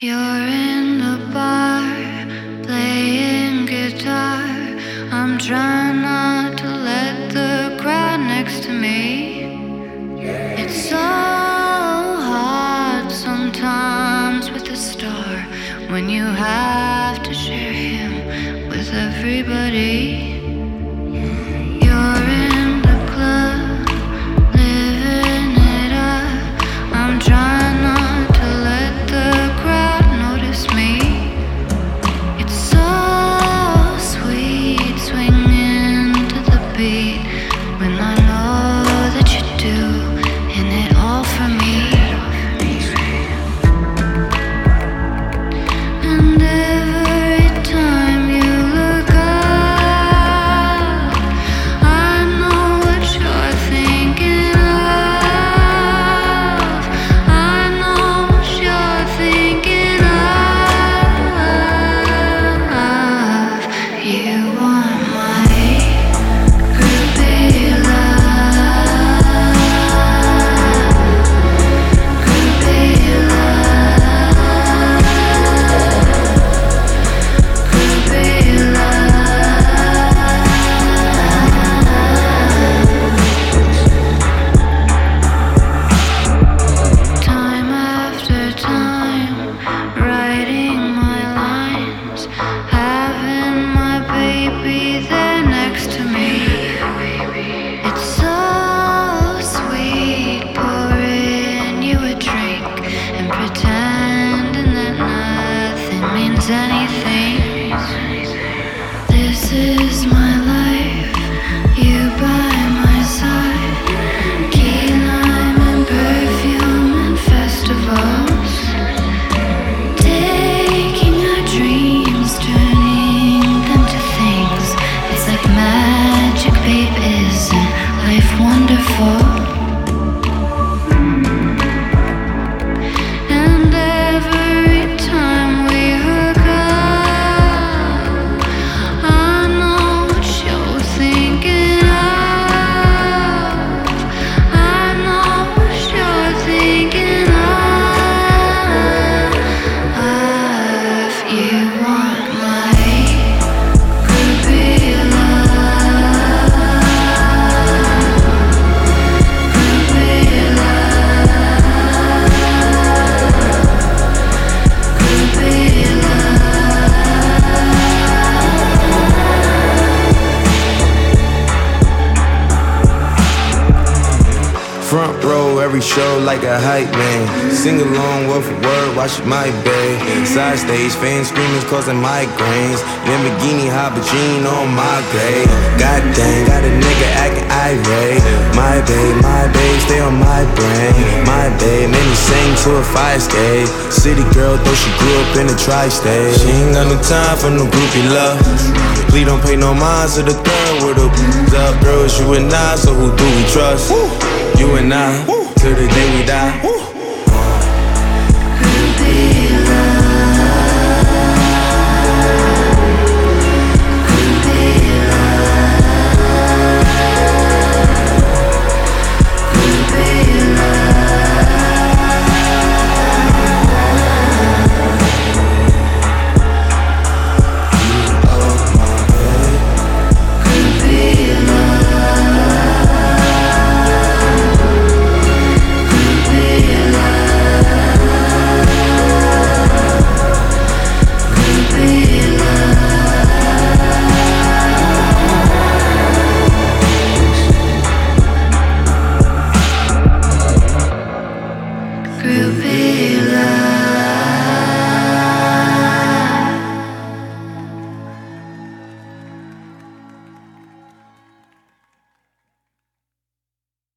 You're in the bar, playing guitar. I'm trying not to let the crowd next to me. It's so hard sometimes with a star when you have to share him with everybody. You're in the club, living it up. I'm trying not to let the crowd notice me. It's so sweet swinging to the beat when I know that you do, and it all for me. And every time you look up, I know what you're thinking of. I know what you're thinking of. You want my groupie love, groupie love, groupie love. Time after time, writing my lines, having my baby there next to me. It's so sweet, pouring you a drink and pretending that nothing means anything. This is my life, you by my side, key lime and perfume and festivals, taking our dreams, turning them to things. It's like magic, babe, isn't life wonderful? And every time we hook up, I know what you're thinking of. I know what you're thinking of. You want my groupie love, groupie love, groupie love. Front row, every show like a hype man. Sing along word for word, watch it my bed. Side stage, fans screaming causing migraines. Lamborghini, Habajin on my grade. God dang, got a nigga acting irate. My babe, stay on my brain. My babe, made me sing to a fire escape. City girl, though she grew up in the tri-state. She ain't got no time for no groupie love. Please don't pay no mind to the girl with the up. Girl, it's you and I, so who do we trust? You and I, till the day we die.